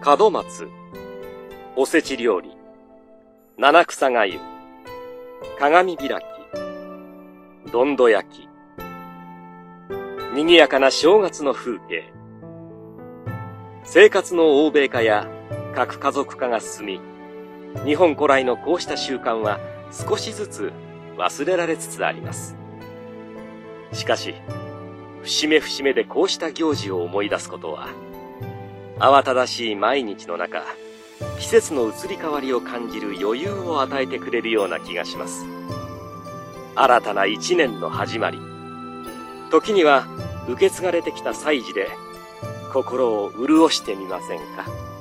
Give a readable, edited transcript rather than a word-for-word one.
門松、おせち料理、七草がゆ、鏡開き、どんど焼き、賑やかな正月の風景。生活の欧米化や核家族化が進み、日本古来のこうした習慣は少しずつ忘れられつつあります。しかし、節目節目でこうした行事を思い出すことは、慌ただしい毎日の中、季節の移り変わりを感じる余裕を与えてくれるような気がします。新たな一年の始まり、時には受け継がれてきた祭事で心を潤してみませんか。